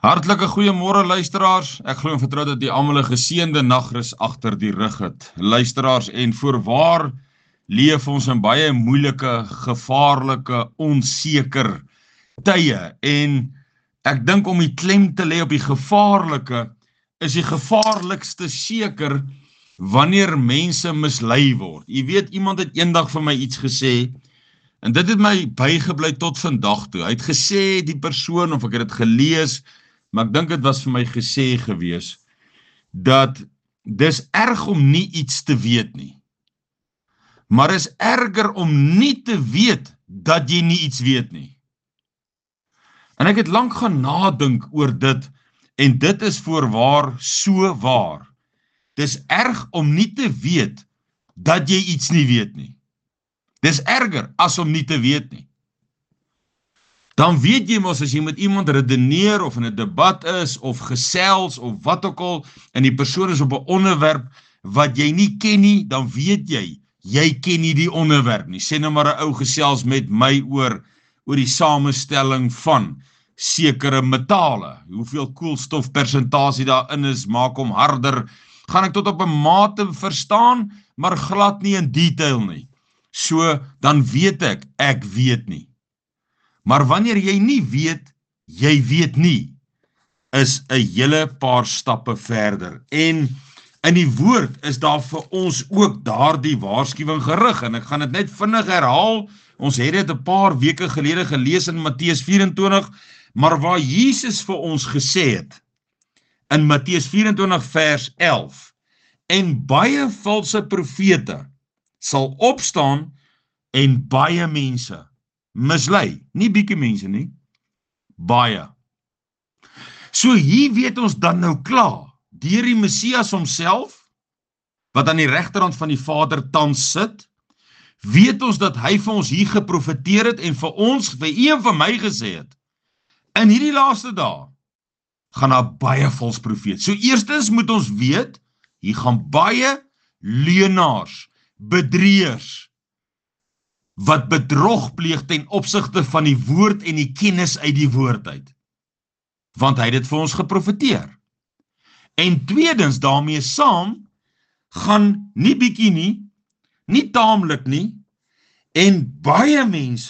Hartlike goeiemôre luisteraars. Ek glo en vertrou dat die almal 'n geseënde nagrus agter die rug het. Luisteraars, en voorwaar leef ons in baie moeilike, gevaarlike, onseker tye. En ek dink om die klem te lê op die gevaarlike is die gevaarlikste seker wanneer mense mislei word. Jy weet, iemand het eendag vir my iets gesê en dit het my bygebly tot vandag toe. Hy het gesê, die persoon, of ek het dit gelees, maar ek dink dit was vir my gesê gewees, dat dis erg om nie iets te weet nie. Maar is erger om nie te weet dat jy nie iets weet nie. En ek het lank gaan nadink oor dit, en dit is voorwaar so waar. Dis erg om nie te weet dat jy iets nie weet nie. Dis erger as om nie te weet nie. Dan weet jy mos, as jy met iemand redeneer of in 'n debat is, of gesels, of wat ook al, en die persoon is op 'n onderwerp wat jy nie ken nie, dan weet jy ken nie die onderwerp nie. Sê nou maar 'n ou gesels met my oor die samestelling van sekere metale, hoeveel koolstofpersentasie daarin is, maak hom harder, gaan ek tot op 'n mate verstaan, maar glad nie in detail nie. So, dan weet ek weet nie. Maar wanneer jy nie weet, jy weet nie, is 'n hele paar stappe verder. En in die woord is daar vir ons ook daardie waarskuwing gerig, en ek gaan dit net vinnig herhaal. Ons het dit 'n paar weke gelede gelees in Matteus 24, maar waar Jesus vir ons gesê het, in Matteus 24 vers 11, en baie valse profete sal opstaan en baie mense mislei, nie bietjie mense nie, baie. So hier weet ons dan nou klaar, deur die Messias homself, wat aan die regterhand van die Vader tans sit, weet ons dat hy vir ons hier geprofeteer het, en vir ons, vir een van my gesê het, in hierdie laaste dae, gaan daar baie vals profete. So eerstens moet ons weet, hier gaan baie leuenaars, bedrieërs, wat bedrog pleeg ten opsigte van die woord en die kennis uit die woord uit. Want hy het dit vir ons geprofeteer. En tweedens, daarmee saam, gaan nie bietjie nie taamlik nie, en baie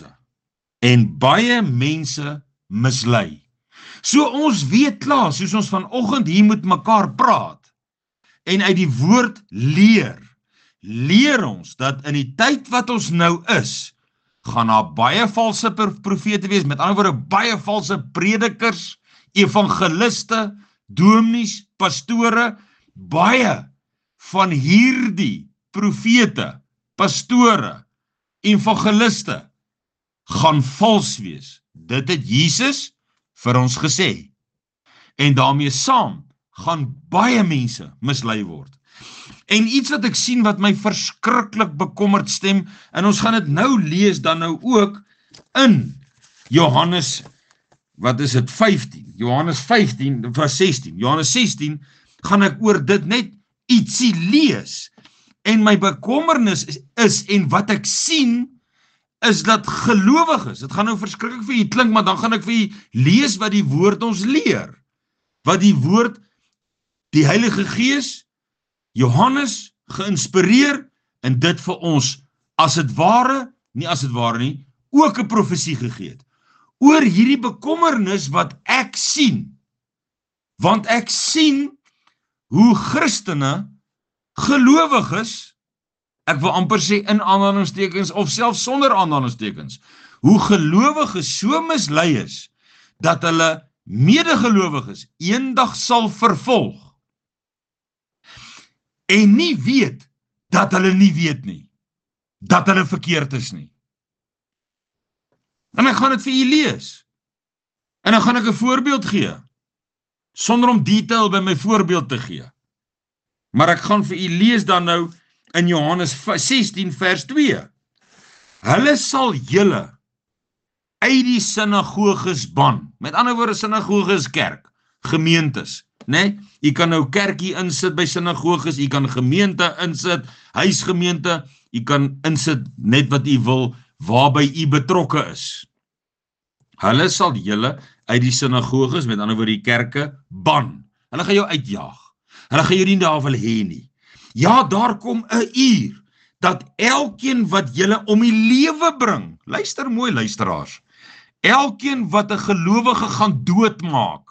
mense mislei. So ons weet klaar, soos ons vanoggend hier met mekaar praat, en uit die woord leer ons dat in die tyd wat ons nou is, gaan daar baie valse profete wees, met ander woorde baie valse predikers, evangeliste, dominees, pastore, baie van hierdie profete, pastore, evangeliste, gaan vals wees. Dit het Jesus vir ons gesê. En daarmee saam gaan baie mense mislei word. En iets wat ek sien wat my verskriklik bekommerd stem, en ons gaan dit nou lees dan nou ook in Johannes, wat is dit, 15, Johannes 15, vers 16, Johannes 16, gaan ek oor dit net ietsie lees, en my bekommernis is, en wat ek sien, is dat gelowiges, dit gaan nou verskriklik vir jy klink, maar dan gaan ek vir jy lees wat die woord ons leer, wat die woord, die Heilige Gees, Johannes geïnspireer, en dit vir ons, as het ware nie, ook 'n profesie gegee het, oor hierdie bekommernis wat ek sien, want ek sien hoe Christene, gelowiges, ek wil amper sê in aanhalingstekens, of selfs sonder aanhalingstekens, hoe gelowiges so mislei is, dat hulle medegelowiges eendag sal vervolg, en nie weet, dat hulle nie weet nie, dat hulle verkeerd is nie. En ek gaan dit vir julle lees, en dan gaan ek 'n voorbeeld gee, sonder om detail by my voorbeeld te gee. Maar ek gaan vir julle lees dan nou, in Johannes 16 vers 2, hulle sal julle uit die sinagoges ban, met ander woorde, sinagoge is kerk, gemeentes, né? Jy kan nou kerkie insit by sinagoges, jy kan gemeente insit, huisgemeente, jy kan insit net wat jy wil, waarby jy betrokke is. Hulle sal julle uit die sinagoges, met ander woorde die kerke, ban. Hulle gaan jou uitjaag. Hulle gaan jou nie daar wil hê nie. Ja, daar kom 'n uur, dat elkeen wat julle om die lewe bring, luister mooi luisteraars, elkeen wat 'n gelowige gaan doodmaak,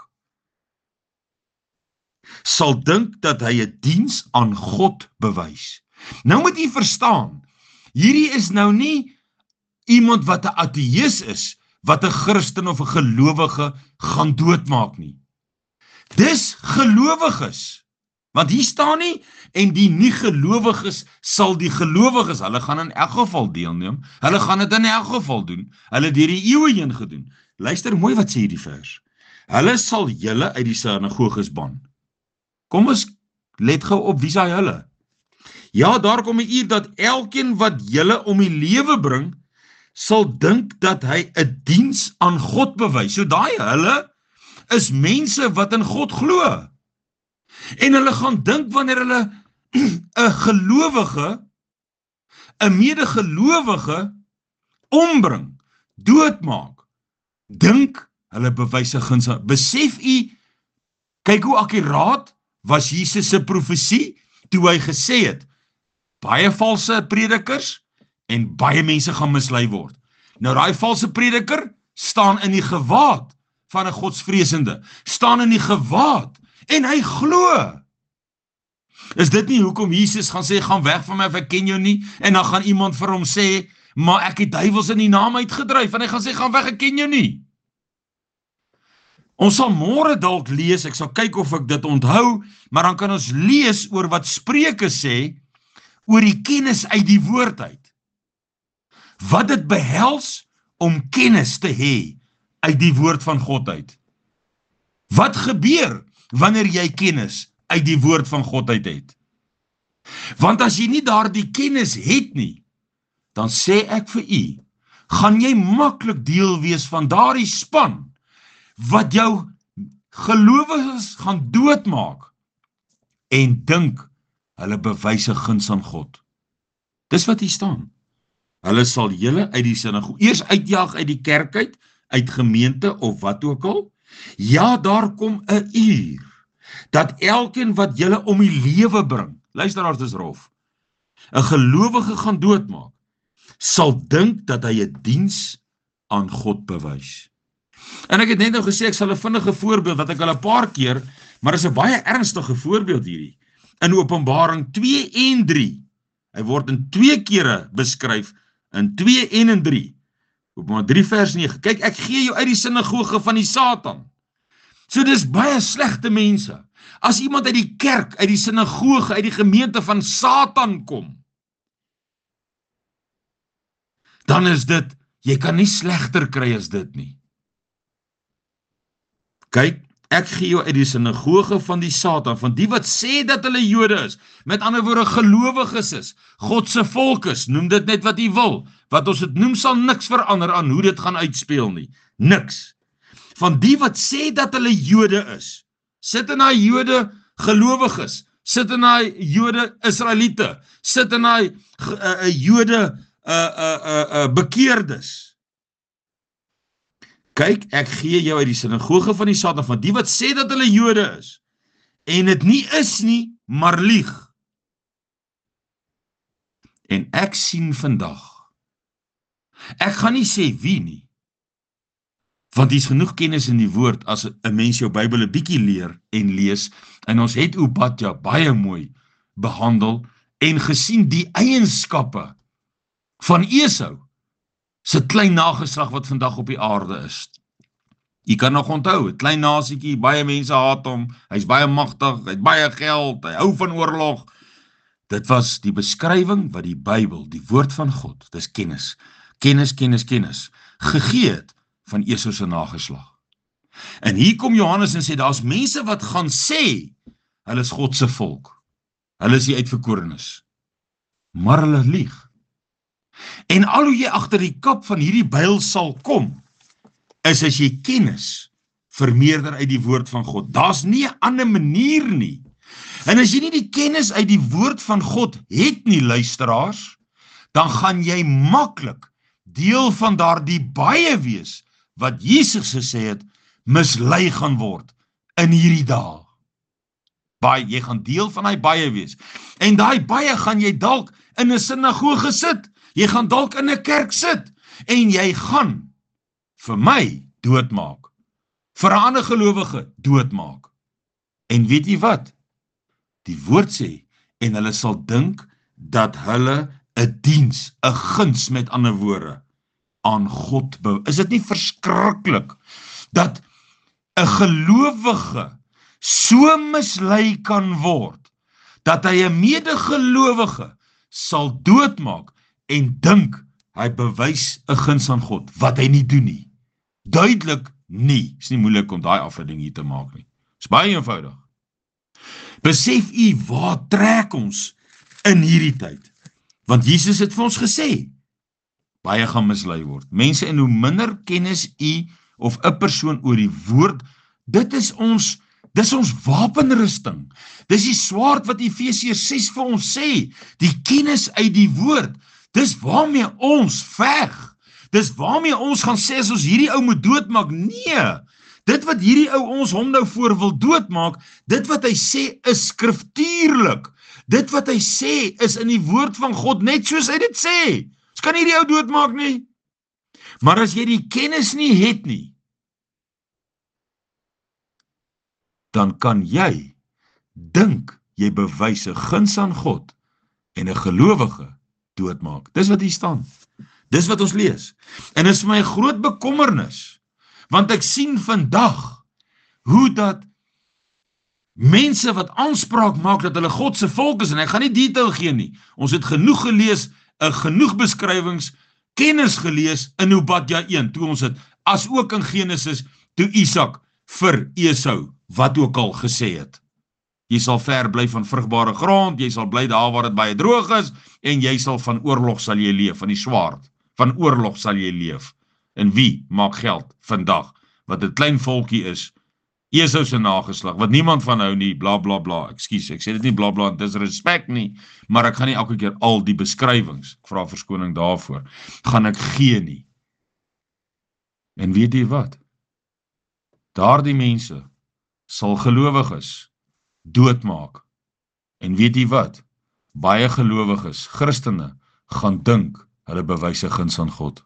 sal dink dat hy 'n diens aan God bewys. Nou moet jy verstaan, hierdie is nou nie iemand wat 'n ateïs is, wat 'n Christen of 'n gelowige gaan doodmaak nie. Dis gelowiges. Want hier staan nie, en die nie-gelowiges sal die gelowiges, hulle gaan in elk geval deelneem, hulle gaan dit in elk geval doen, hulle deur die eeue heen gedoen. Luister mooi wat sê hierdie vers. Hulle sal julle uit die sinagoges ban. Kom ons let gou op, wie is hulle? Ja, daar kom 'n uur dat elkeen wat julle om die lewe bring, sal dink dat hy 'n diens aan God bewys. So daai hulle is mense wat in God glo. En hulle gaan dink wanneer hulle 'n gelowige, 'n medegelowige ombring, doodmaak, dink hulle bewys 'n guns. Besef u, kyk hoe akkuraat was Jesus se profesie toe hy gesê het, baie valse predikers en baie mense gaan mislei word. Nou daai valse prediker staan in die gewaad van 'n godsvreesende, staan in die gewaad en hy glo. Is dit nie hoekom Jesus gaan sê, gaan weg van my, ek ken jou nie, en dan gaan iemand vir hom sê, maar ek het duiwels in die naam uitgedryf, en hy gaan sê, gaan weg, ek ken jou nie. Ons sal môre dalk lees, ek sal kyk of ek dit onthou, maar dan kan ons lees oor wat Spreuke sê, oor die kennis uit die woord uit. Wat dit behels om kennis te hê uit die woord van God uit. Wat gebeur wanneer jy kennis uit die woord van God uit het? Want as jy nie daardie kennis het nie, dan sê ek vir u, gaan jy maklik deel wees van daardie span, wat jou gelowiges gaan doodmaak, en dink, hulle bewys 'n guns aan God. Dis wat hier staan. Hulle sal julle uit die sinagoge, eers uitjaag uit die kerk uit gemeente of wat ook al. Ja, daar kom 'n uur, dat elkeen wat julle om die lewe bring, luisteraars, dis rof, 'n gelowige gaan doodmaak, sal dink dat hy 'n diens aan God bewys. En ek het net nou gesê, ek sal 'n vinnige voorbeeld, wat ek al 'n paar keer, maar is 'n baie ernstige voorbeeld hierdie, in Openbaring 2 en 3, hy word in 2 kere beskryf, in 2 en in 3, Openbaring 3 vers 9, kyk, ek gee jou uit die sinagoge van die Satan. So dis baie slegte mense. As iemand uit die kerk, uit die sinagoge, uit die gemeente van Satan kom, dan is dit, jy kan nie slegter kry as dit nie. Kyk, ek gee jou uit die sinagoge van die Satan, van die wat sê dat hulle Jode is, met ander woorde gelowiges is, God se volk is, noem dit net wat jy wil, wat ons dit noem sal niks verander aan hoe dit gaan uitspeel nie, niks. Van die wat sê dat hulle Jode is, sit in daai Jode gelowiges, sit in daai Jode Israeliete, sit in daai Jode bekeerdes. Kyk, ek gee jou uit die sinagoge van die Satan, van die wat sê dat hulle Jode is, en dit nie is nie, maar lieg. En ek sien vandag, ek gaan nie sê wie nie, want hier is genoeg kennis in die woord, as 'n mens jou Bybel 'n bietjie leer en lees, en ons het Obadja baie mooi behandel, en gesien die eienskappe van Esau, se klein nageslag wat vandag op die aarde is. Jy kan nog onthou, 'n klein nasiekie, baie mense haat hom, hy's baie magtig, hy het baie geld, hy hou van oorlog. Dit was die beskrywing wat die Bybel, die woord van God, dis kennis, gegee het van Esau se nageslag. En hier kom Johannes en sê, daar's mense wat gaan sê, hulle is God se volk, hulle is die uitverkorenes, maar hulle lieg. En al hoe jy agter die kap van hierdie byl sal kom, is as jy kennis vermeerder uit die woord van God. Daar's nie 'n ander manier nie. En as jy nie die kennis uit die woord van God het nie, luisteraars, dan gaan jy maklik deel van daardie baie wees wat Jesus gesê het, mislei gaan word in hierdie dae. Baie, jy gaan deel van daai baie wees. En daai baie gaan jy dalk in 'n sinagoge sit. Jy gaan dalk in 'n kerk sit. En jy gaan vir my doodmaak. Vir 'n ander gelowige doodmaak. En weet jy wat? Die woord sê, en hulle sal dink dat hulle 'n diens, 'n guns met ander woorde, aan God Is dit nie verskriklik dat 'n gelowige so mislei kan word, dat hy 'n medegelowige sal doodmaak en dink hy bewys 'n guns aan God, wat hy nie doen nie. Duidelik nie. Is nie moeilik om daai afleiding hier te maak nie. Is baie eenvoudig. Besef u waar trek ons in hierdie tyd? Want Jesus het vir ons gesê, baie gaan mislei word. Mense, en hoe minder kennis u of 'n persoon oor die woord, dis ons wapenrusting. Dis die swaard wat Efesiërs 6 vir ons sê, die kennis uit die woord. Dis waarmee ons veg. Dis waarmee ons gaan sê as ons hierdie ou moet doodmaak. Nee, dit wat hierdie ou ons hom nou voor wil doodmaak, dit wat hy sê is skriftuurlik. Dit wat hy sê is in die woord van God, net soos hy dit sê. Ons kan nie die ou doodmaak nie. Maar as jy die kennis nie het nie, dan kan jy dink jy bewys 'n guns aan God en 'n gelowige doodmaak. Dis wat hier staan. Dis wat ons lees. En dit is vir my 'n groot bekommernis, want ek sien vandag hoe dat mense wat aanspraak maak dat hulle God se volk is, en ek gaan nie detail gee nie. Ons het genoeg gelees, genoeg beskrywings, kennis gelees in Obadja 1, toe ons het, as ook in Genesis, toe Isak vir Esau, wat ook al gesê het. Jy sal ver bly van vrugbare grond, jy sal bly daar waar dit baie droog is, en jy sal van oorlog sal jy leef, van die swaard, van oorlog sal jy leef. En wie maak geld vandag, wat 'n klein volkie is, Esau se nageslag, wat niemand van hou nie, bla bla bla, ekskuus, ek sê dit nie bla bla, disrespek nie, maar ek gaan nie elke keer al die beskrywings, ek vra verskoning daarvoor, gaan ek gee nie. En weet jy wat? Daardie mense sal gelowiges doodmaak. En weet jy wat? Baie gelowiges, Christene, gaan dink hulle bewys 'n guns aan God.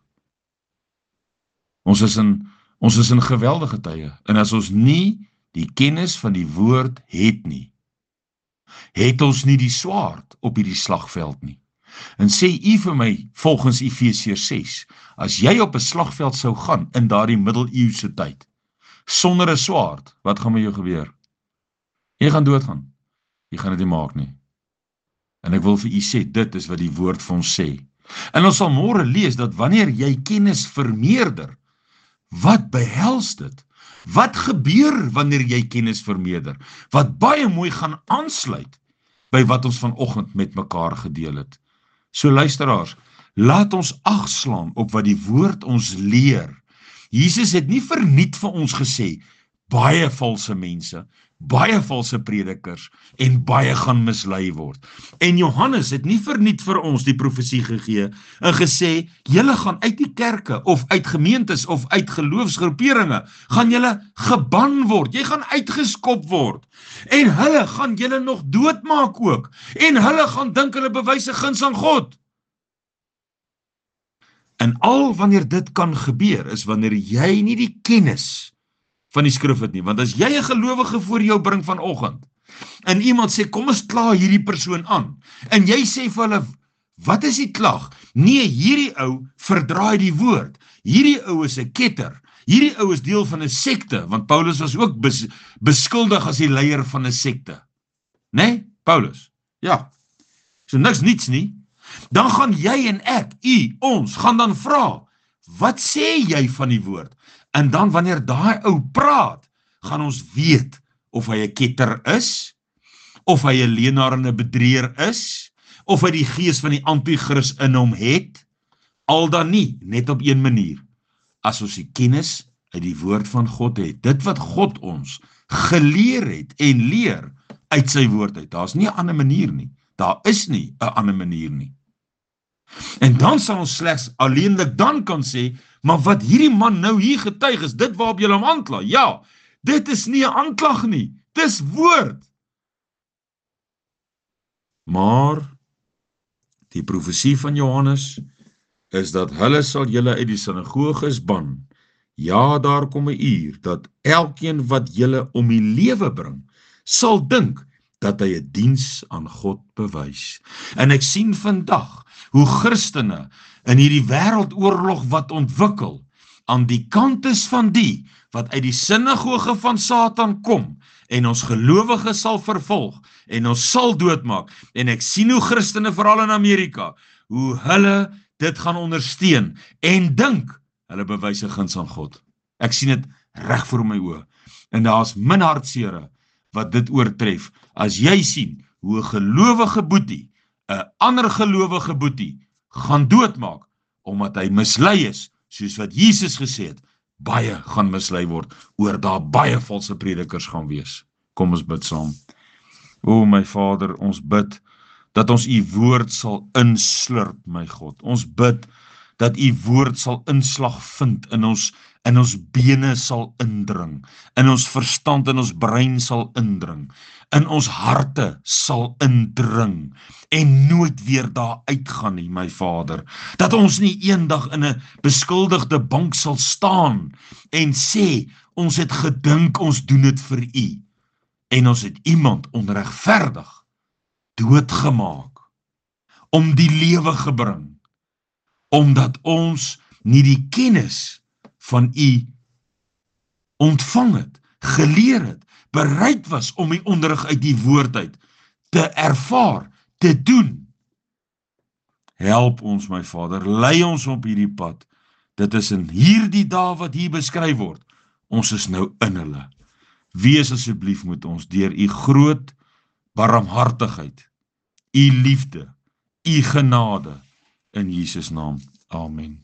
Ons is in geweldige tye, en as ons nie die kennis van die woord het nie, het ons nie die swaard op hierdie slagveld nie. En sê u vir my, volgens Efesiërs 6, as jy op 'n slagveld sou gaan in daardie middeleeuse tyd, sonder 'n swaard, wat gaan met jou gebeur? Jy gaan doodgaan. Jy gaan dit nie maak nie. En ek wil vir u sê, dit is wat die woord vir ons sê. En ons sal môre lees dat wanneer jy kennis vermeerder, wat behels dit? Wat gebeur wanneer jy kennis vermeerder? Wat baie mooi gaan aansluit by wat ons vanoggend met mekaar gedeel het. So luisteraars, laat ons ag slaan op wat die woord ons leer. Jesus het nie verniet vir ons gesê, baie valse mense, baie valse predikers, en baie gaan mislei word. En Johannes het nie verniet vir ons die profesie gegee, en gesê, julle gaan uit die kerke, of uit gemeentes, of uit geloofsgroeperinge, gaan julle geban word, jy gaan uitgeskop word, en hulle gaan julle nog doodmaak ook, en hulle gaan dink hulle bewys 'n guns aan God. En al wanneer dit kan gebeur, is wanneer jy nie die kennis van die skrif het nie, want as jy 'n gelowige voor jou bring vanoggend, en iemand sê, kom ons kla hierdie persoon aan, en jy sê vir hulle, wat is die klag? Nee, hierdie ou verdraai die woord, hierdie ou is 'n ketter, hierdie ou is deel van 'n sekte, want Paulus was ook beskuldig as die leier van 'n sekte. Nee, Paulus, ja, so niks niets nie, dan gaan jy en ek, ons, gaan dan vra, wat sê jy van die woord? En dan wanneer daai ou praat, gaan ons weet of hy 'n ketter is, of hy 'n leenaar en 'n bedrieër is, of hy die gees van die anti-kris in hom het, al dan nie, net op een manier, as ons die kennis uit die woord van God het, dit wat God ons geleer het en leer uit sy woord uit, daar is nie 'n ander manier nie, daar is nie 'n ander manier nie. En dan sal ons slegs alleenlik dan kan sê, Maar wat hierdie man nou hier getuig is, dit waarop julle hom aankla. Ja, dit is nie 'n aanklag nie, dis woord. Maar die profesie van Johannes is dat hulle sal julle uit die sinagoges ban. Ja, daar kom 'n uur dat elkeen wat julle om die lewe bring, sal dink dat hy 'n diens aan God bewys. En ek sien vandag hoe Christene in hierdie wêreldoorlog wat ontwikkel, aan die kant is van die wat uit die sinagoge van Satan kom, en ons gelowiges sal vervolg, en ons sal doodmaak, en ek sien hoe Christene, veral in Amerika, hoe hulle dit gaan ondersteun, en dink, hulle bewys 'n guns aan God. Ek sien dit reg voor my oë, en daar's min hartsere wat dit oortref, as jy sien hoe 'n gelowige boetie, 'n ander gelowige boetie, gaan doodmaak, omdat hy mislei is, soos wat Jesus gesê het, baie gaan mislei word, oor daar baie valse predikers gaan wees. Kom ons bid saam. O my Vader, ons bid, dat ons u woord sal inslurp, my God. Ons bid, dat u woord sal inslag vind, in ons bene sal indring, in ons verstand, in ons brein sal indring, in ons harte sal indring, en nooit weer daar uitgaan nie, my Vader, dat ons nie eendag in 'n beskuldigde bank sal staan, en sê, ons het gedink, ons doen dit vir u, en ons het iemand onregverdig doodgemaak, om die lewe gebring, omdat ons nie die kennis van u ontvang het, geleer het, bereid was om die onderrig uit die woord uit te ervaar, te doen. Help ons, my Vader, lei ons op hierdie pad. Dit is in hierdie dae wat hier beskryf word. Ons is nou in hulle. Wees asseblief met ons deur u groot barmhartigheid, u liefde, u genade, in Jesus naam. Amen.